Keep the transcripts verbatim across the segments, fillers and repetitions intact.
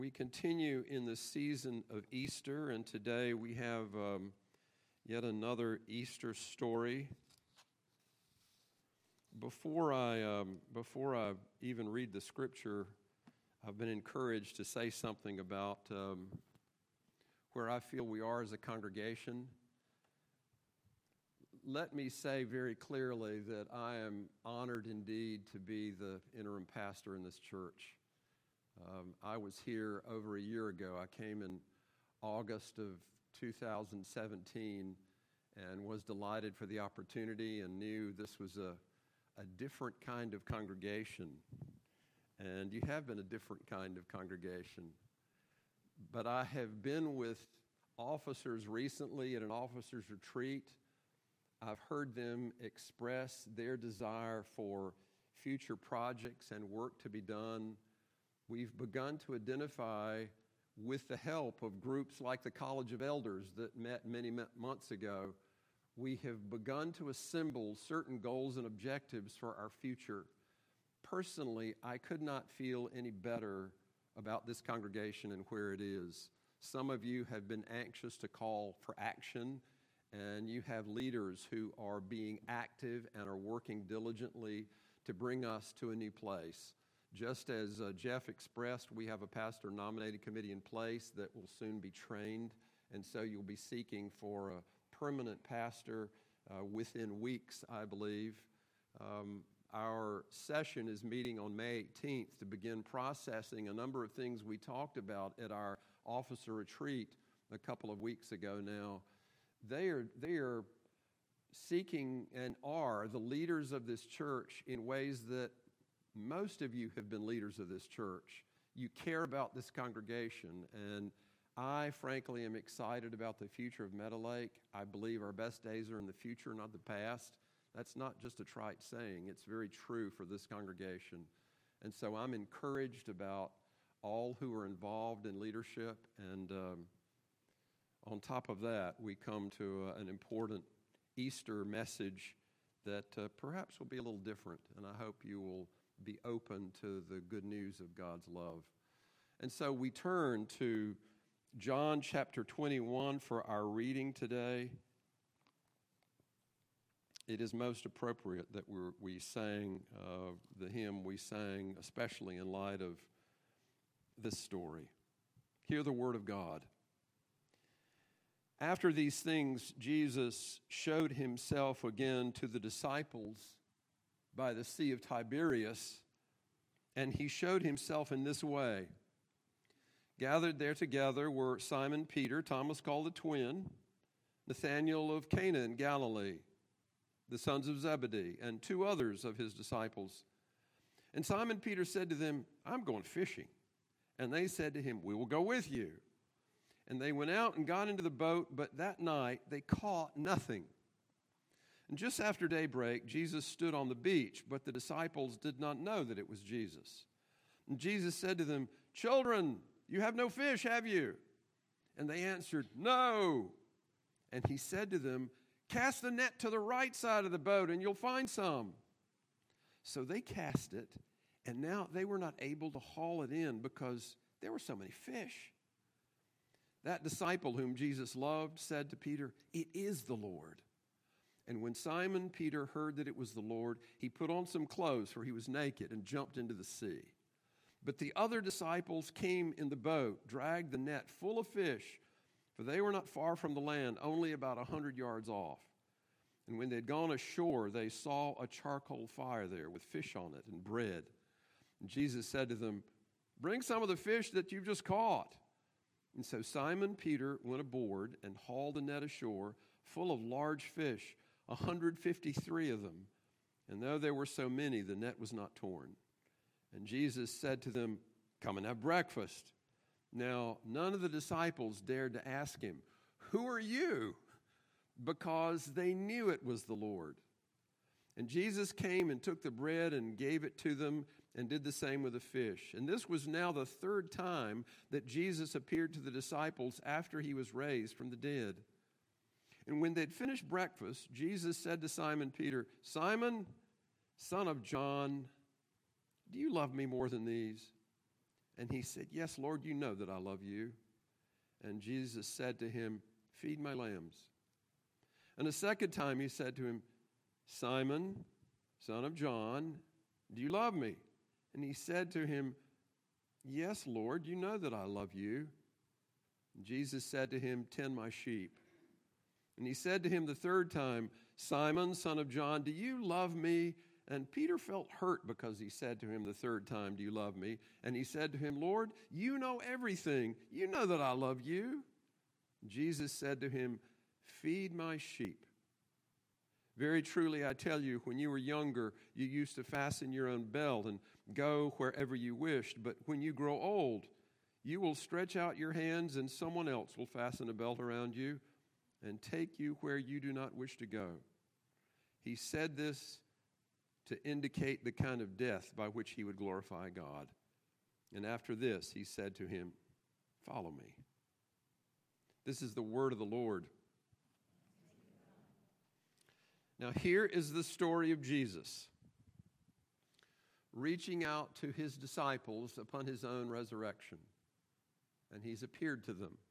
We continue in the season of Easter, and today we have um, yet another Easter story. Before I um, before I even read the scripture, I've been encouraged to say something about um, where I feel we are as a congregation. Let me say very clearly that I am honored indeed to be the interim pastor in this church. Um, I was here over a year ago. I came in August of two thousand seventeen and was delighted for the opportunity and knew this was a, a different kind of congregation. And you have been a different kind of congregation. But I have been with officers recently at an officers' retreat. I've heard them express their desire for future projects and work to be done. We've begun to identify, with the help of groups like the College of Elders that met many months ago, we have begun to assemble certain goals and objectives for our future. Personally, I could not feel any better about this congregation and where it is. Some of you have been anxious to call for action, and you have leaders who are being active and are working diligently to bring us to a new place. Just as uh, Jeff expressed, we have a pastor-nominated committee in place that will soon be trained, and so you'll be seeking for a permanent pastor uh, within weeks, I believe. Um, our session is meeting on May eighteenth to begin processing a number of things we talked about at our officer retreat a couple of weeks ago now. They are, they are seeking and are the leaders of this church in ways that most of you have been leaders of this church. You care about this congregation, and I, frankly, am excited about the future of Meadow Lake. I believe our best days are in the future, not the past. That's not just a trite saying. It's very true for this congregation. And so I'm encouraged about all who are involved in leadership, and um, on top of that, we come to uh, an important Easter message that uh, perhaps will be a little different, and I hope you will be open to the good news of God's love. And so we turn to John chapter twenty-one for our reading today. It is most appropriate that we're, we sang uh, the hymn we sang, especially in light of this story. Hear the word of God. After these things, Jesus showed himself again to the disciples by the Sea of Tiberias, and he showed himself in this way. Gathered there together were Simon Peter, Thomas called the twin, Nathanael of Cana in Galilee, the sons of Zebedee, and two others of his disciples. And Simon Peter said to them, "I'm going fishing." And they said to him, "We will go with you." And they went out and got into the boat, but that night they caught nothing. And just after daybreak, Jesus stood on the beach, but the disciples did not know that it was Jesus. And Jesus said to them, "Children, you have no fish, have you?" And they answered, "No." And he said to them, "Cast the net to the right side of the boat, and you'll find some." So they cast it, and now they were not able to haul it in because there were so many fish. That disciple whom Jesus loved said to Peter, "It is the Lord." And when Simon Peter heard that it was the Lord, he put on some clothes, for he was naked, and jumped into the sea. But the other disciples came in the boat, dragged the net full of fish, for they were not far from the land, only about a hundred yards off. And when they had gone ashore, they saw a charcoal fire there with fish on it and bread. And Jesus said to them, "Bring some of the fish that you've just caught." And so Simon Peter went aboard and hauled the net ashore, full of large fish, one hundred fifty-three of them. And though there were so many, the net was not torn. And Jesus said to them, "Come and have breakfast." Now, none of the disciples dared to ask him, "Who are you?" because they knew it was the Lord. And Jesus came and took the bread and gave it to them and did the same with the fish. And this was now the third time that Jesus appeared to the disciples after he was raised from the dead. And when they'd finished breakfast, Jesus said to Simon Peter, "Simon, son of John, do you love me more than these?" And he said, yes, Lord, you know that I love you. And Jesus said to him, feed my lambs. And a second time he said to him, Simon, son of John, do you love me? And he said to him, yes, Lord, you know that I love you. And Jesus said to him, tend my sheep. And he said to him the third time, Simon, son of John, do you love me? And Peter felt hurt because he said to him the third time, do you love me? And he said to him, Lord, you know everything. You know that I love you. Jesus said to him, feed my sheep. Very truly, I tell you, when you were younger, you used to fasten your own belt and go wherever you wished. But when you grow old, you will stretch out your hands and someone else will fasten a belt around you and take you where you do not wish to go. He said this to indicate the kind of death by which he would glorify God. And after this, he said to him, follow me. This is the word of the Lord. Now, here is the story of Jesus reaching out to his disciples upon his own resurrection. And he's appeared to them.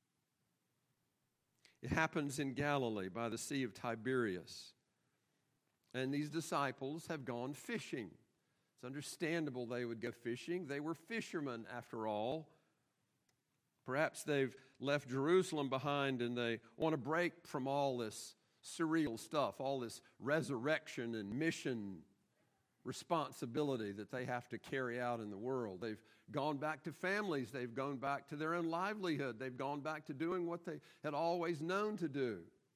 It happens in Galilee by the Sea of Tiberias. And these disciples have gone fishing. It's understandable they would go fishing. They were fishermen, after all. Perhaps they've left Jerusalem behind and they want to break from all this surreal stuff, all this resurrection and mission responsibility that they have to carry out in the world. They've gone back to families. They've gone back to their own livelihood. They've gone back to doing what they had always known to do.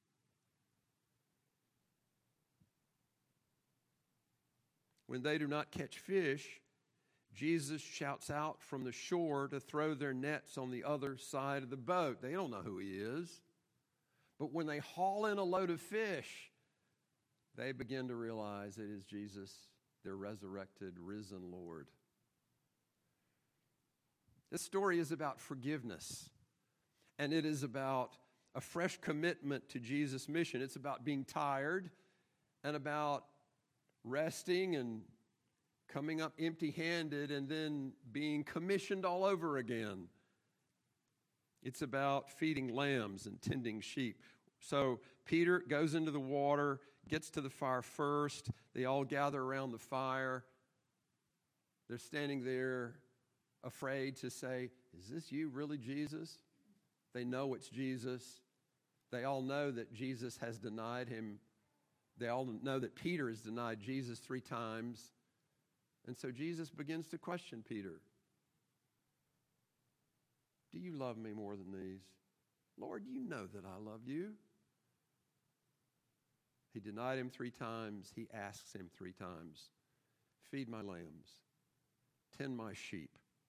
When they do not catch fish, Jesus shouts out from the shore to throw their nets on the other side of the boat. They don't know who he is. But when they haul in a load of fish, they begin to realize it is Jesus, their resurrected, risen Lord. This story is about forgiveness, and it is about a fresh commitment to Jesus' mission. It's about being tired and about resting and coming up empty-handed and then being commissioned all over again. It's about feeding lambs and tending sheep. So Peter goes into the water, gets to the fire first. They all gather around the fire. They're standing there afraid to say, is this you really, Jesus? They know it's Jesus. They all know that Jesus has denied him. They all know that Peter has denied Jesus three times. And so Jesus begins to question Peter. Do you love me more than these? Lord, you know that I love you. He denied him three times. He asks him three times, feed my lambs, tend my sheep.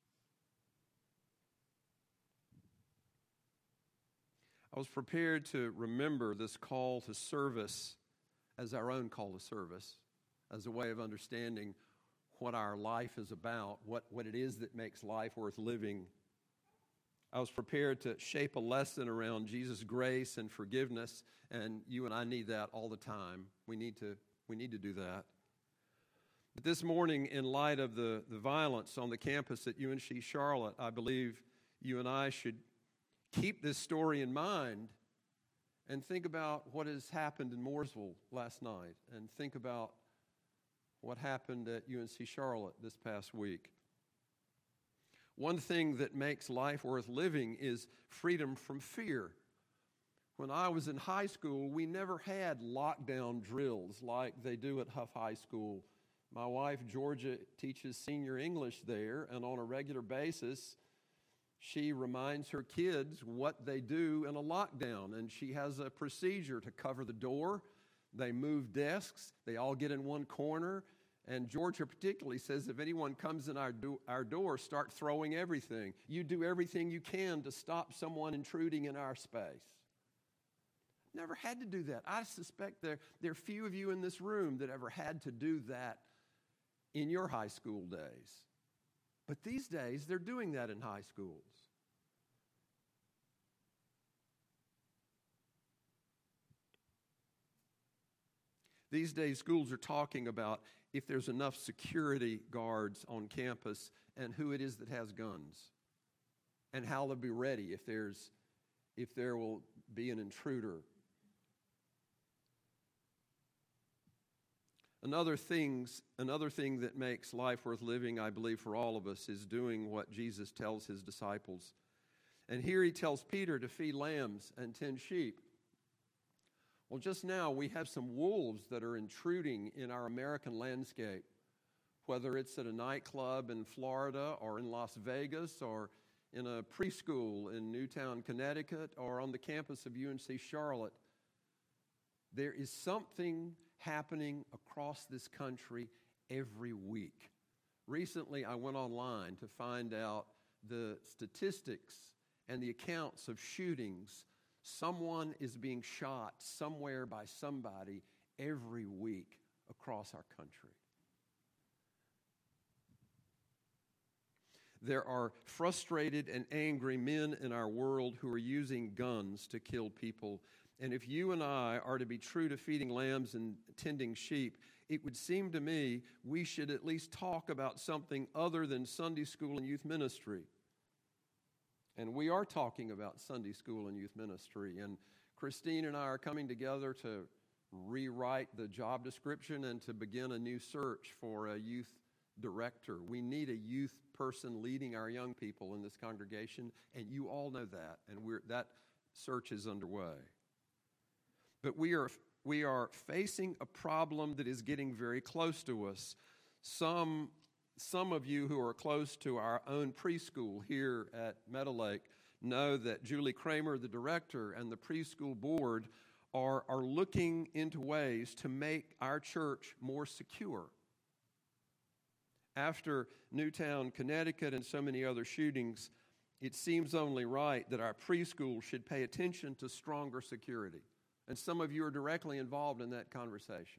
I was prepared to remember this call to service as our own call to service, as a way of understanding what our life is about, what, what it is that makes life worth living. I was prepared to shape a lesson around Jesus' grace and forgiveness, and you and I need that all the time. We need to, we need to do that. But this morning, in light of the, the violence on the campus at U N C Charlotte, I believe you and I should keep this story in mind and think about what has happened in Mooresville last night, and think about what happened at U N C Charlotte this past week. One thing that makes life worth living is freedom from fear. When I was in high school, we never had lockdown drills like they do at Huff High School. My wife, Georgia, teaches senior English there, and on a regular basis, she reminds her kids what they do in a lockdown, and she has a procedure to cover the door. They move desks. They all get in one corner. And Georgia particularly says, if anyone comes in our, do- our door, start throwing everything. You do everything you can to stop someone intruding in our space. Never had to do that. I suspect there, there are few of you in this room that ever had to do that in your high school days. But these days, they're doing that in high schools. These days, schools are talking about if there's enough security guards on campus and who it is that has guns, and how they'll be ready if there's if there will be an intruder. Another things, another thing that makes life worth living, I believe, for all of us is doing what Jesus tells his disciples. And here he tells Peter to feed lambs and tend sheep. Well, just now we have some wolves that are intruding in our American landscape, whether it's at a nightclub in Florida or in Las Vegas or in a preschool in Newtown, Connecticut, or on the campus of U N C Charlotte. There is something happening across this country every week. Recently, I went online to find out the statistics and the accounts of shootings. Someone is being shot somewhere by somebody every week across our country. There are frustrated and angry men in our world who are using guns to kill people. And if you and I are to be true to feeding lambs and tending sheep, it would seem to me we should at least talk about something other than Sunday school and youth ministry. And we are talking about Sunday school and youth ministry. And Christine and I are coming together to rewrite the job description and to begin a new search for a youth director. We need a youth person leading our young people in this congregation, and you all know that, and we're, that search is underway. But we are we are facing a problem that is getting very close to us. Some some of you who are close to our own preschool here at Meadow Lake know that Julie Kramer, the director, and the preschool board are, are looking into ways to make our church more secure. After Newtown, Connecticut, and so many other shootings, it seems only right that our preschool should pay attention to stronger security. And some of you are directly involved in that conversation.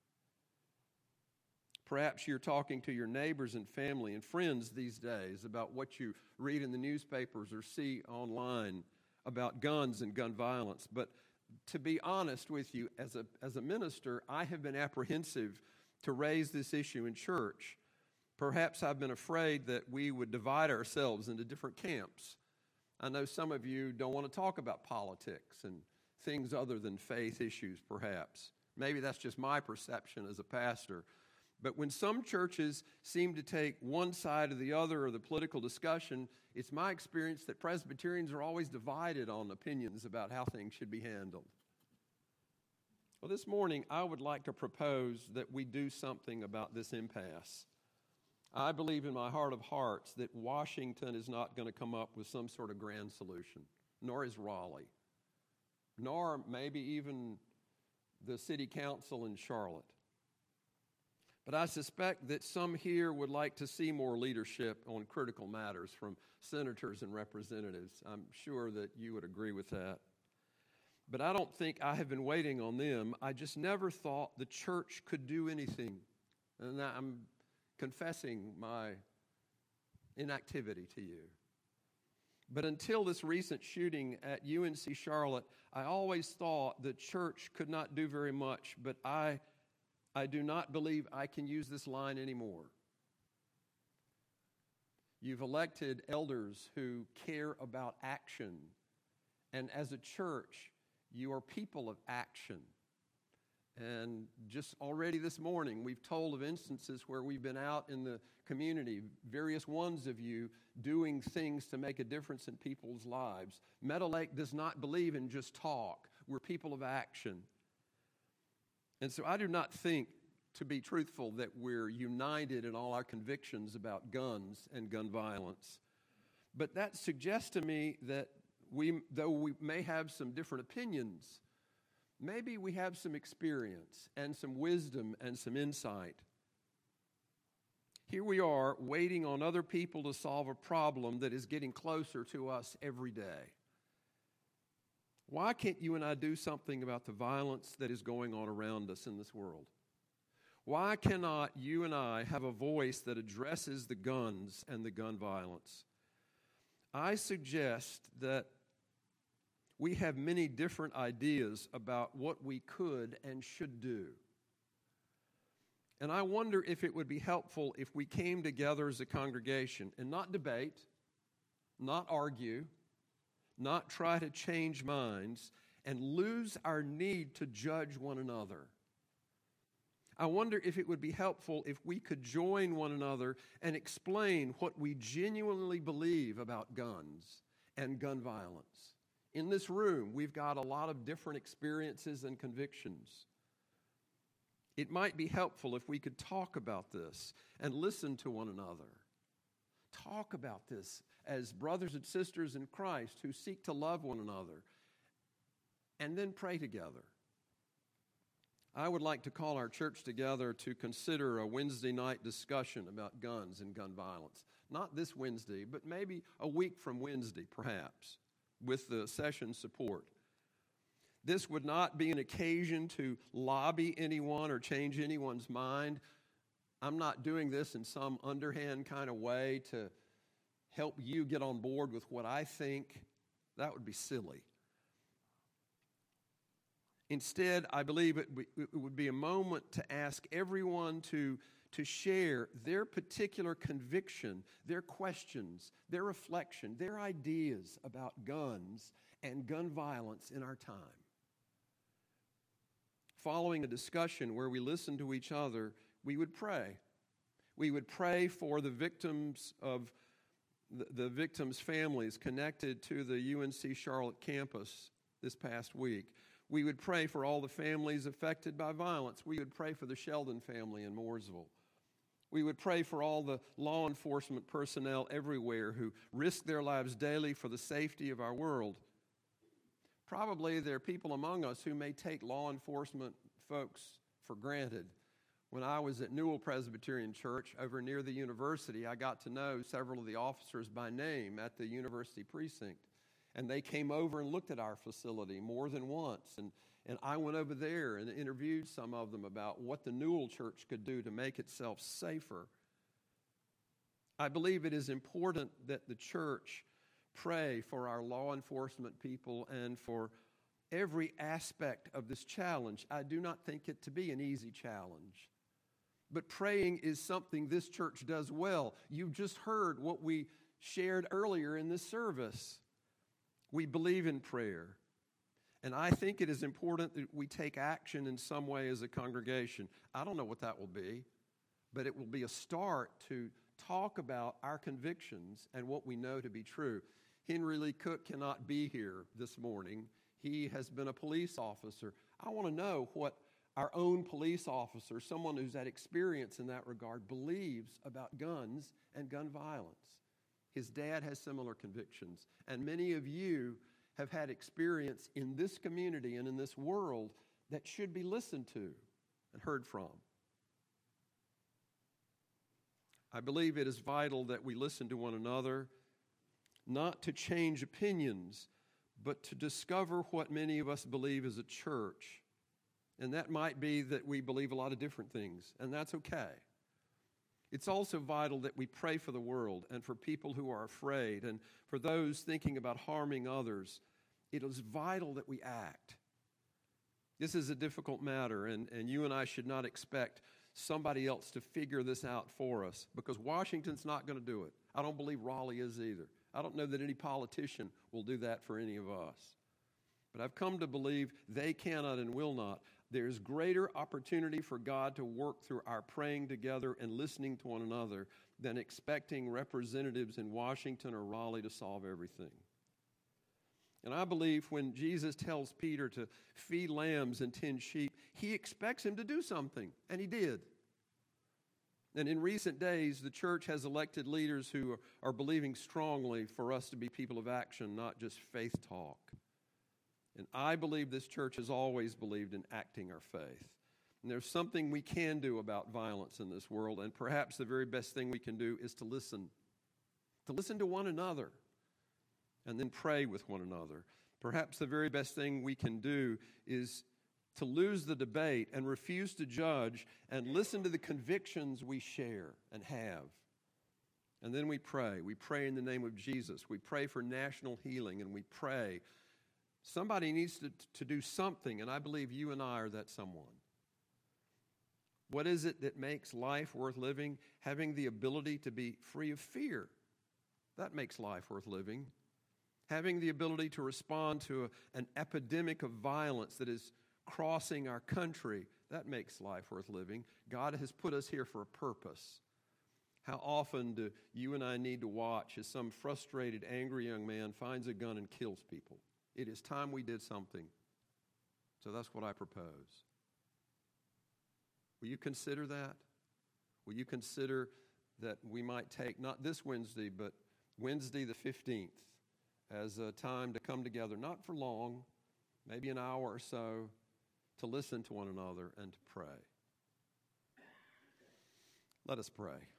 Perhaps you're talking to your neighbors and family and friends these days about what you read in the newspapers or see online about guns and gun violence. But to be honest with you, as a, as a minister, I have been apprehensive to raise this issue in church. Perhaps I've been afraid that we would divide ourselves into different camps. I know some of you don't want to talk about politics and things other than faith issues, perhaps. Maybe that's just my perception as a pastor. But when some churches seem to take one side or the other of the political discussion, it's my experience that Presbyterians are always divided on opinions about how things should be handled. Well, this morning, I would like to propose that we do something about this impasse. I believe in my heart of hearts that Washington is not going to come up with some sort of grand solution, nor is Raleigh, nor maybe even the city council in Charlotte. But I suspect that some here would like to see more leadership on critical matters from senators and representatives. I'm sure that you would agree with that. But I don't think I have been waiting on them. I just never thought the church could do anything. And I'm confessing my inactivity to you. But until this recent shooting at U N C Charlotte, I always thought the church could not do very much, but I, I do not believe I can use this line anymore. You've elected elders who care about action, and as a church, you are people of action. And just already this morning, we've told of instances where we've been out in the community, various ones of you doing things to make a difference in people's lives. Meadow Lake does not believe in just talk. We're people of action. And so I do not think, to be truthful, that we're united in all our convictions about guns and gun violence. But that suggests to me that we, though we may have some different opinions, maybe we have some experience and some wisdom and some insight. Here we are waiting on other people to solve a problem that is getting closer to us every day. Why can't you and I do something about the violence that is going on around us in this world? Why cannot you and I have a voice that addresses the guns and the gun violence? I suggest that we have many different ideas about what we could and should do. And I wonder if it would be helpful if we came together as a congregation and not debate, not argue, not try to change minds, and lose our need to judge one another. I wonder if it would be helpful if we could join one another and explain what we genuinely believe about guns and gun violence. In this room, we've got a lot of different experiences and convictions. It might be helpful if we could talk about this and listen to one another. Talk about this as brothers and sisters in Christ who seek to love one another, and then pray together. I would like to call our church together to consider a Wednesday night discussion about guns and gun violence. Not this Wednesday, but maybe a week from Wednesday, perhaps, with the session support. This would not be an occasion to lobby anyone or change anyone's mind. I'm not doing this in some underhand kind of way to help you get on board with what I think. That would be silly. Instead, I believe it would be a moment to ask everyone to, to share their particular conviction, their questions, their reflection, their ideas about guns and gun violence in our time. Following a discussion where we listen to each other, we would pray. We would pray for the victims of the, the victims' families connected to the U N C Charlotte campus this past week. We would pray for all the families affected by violence. We would pray for the Sheldon family in Mooresville. We would pray for all the law enforcement personnel everywhere who risk their lives daily for the safety of our world. Probably there are people among us who may take law enforcement folks for granted. When I was at Newell Presbyterian Church over near the university, I got to know several of the officers by name at the university precinct. And they came over and looked at our facility more than once. And, and I went over there and interviewed some of them about what the Newell Church could do to make itself safer. I believe it is important that the church pray for our law enforcement people and for every aspect of this challenge. I do not think it to be an easy challenge. But praying is something this church does well. You've just heard what we shared earlier in this service. We believe in prayer. And I think it is important that we take action in some way as a congregation. I don't know what that will be, but it will be a start to talk about our convictions and what we know to be true. Henry Lee Cook cannot be here this morning. He has been a police officer. I want to know what our own police officer, someone who's had experience in that regard, believes about guns and gun violence. His dad has similar convictions, and many of you have had experience in this community and in this world that should be listened to and heard from. I believe it is vital that we listen to one another, not to change opinions, but to discover what many of us believe as a church. And that might be that we believe a lot of different things, and that's okay. It's also vital that we pray for the world and for people who are afraid and for those thinking about harming others. It is vital that we act. This is a difficult matter, and, and you and I should not expect somebody else to figure this out for us because Washington's not going to do it. I don't believe Raleigh is either. I don't know that any politician will do that for any of us. But I've come to believe they cannot and will not. There's greater opportunity for God to work through our praying together and listening to one another than expecting representatives in Washington or Raleigh to solve everything. And I believe when Jesus tells Peter to feed lambs and tend sheep, he expects him to do something, and he did. And in recent days, the church has elected leaders who are, are believing strongly for us to be people of action, not just faith talk. And I believe this church has always believed in acting our faith. And there's something we can do about violence in this world, and perhaps the very best thing we can do is to listen. To listen to one another, and then pray with one another. Perhaps the very best thing we can do is to lose the debate and refuse to judge and listen to the convictions we share and have. And then we pray. We pray in the name of Jesus. We pray for national healing, and we pray. Somebody needs to, to do something, and I believe you and I are that someone. What is it that makes life worth living? Having the ability to be free of fear. That makes life worth living. Having the ability to respond to a, an epidemic of violence that is crossing our country. That makes life worth living. God has put us here for a purpose. How often do you and I need to watch as some frustrated, angry young man finds a gun and kills people? It is time we did something. So that's what I propose. Will you consider that? Will you consider that we might take, not this Wednesday, but Wednesday the fifteenth, as a time to come together, not for long, maybe an hour or so, to listen to one another and to pray. Let us pray.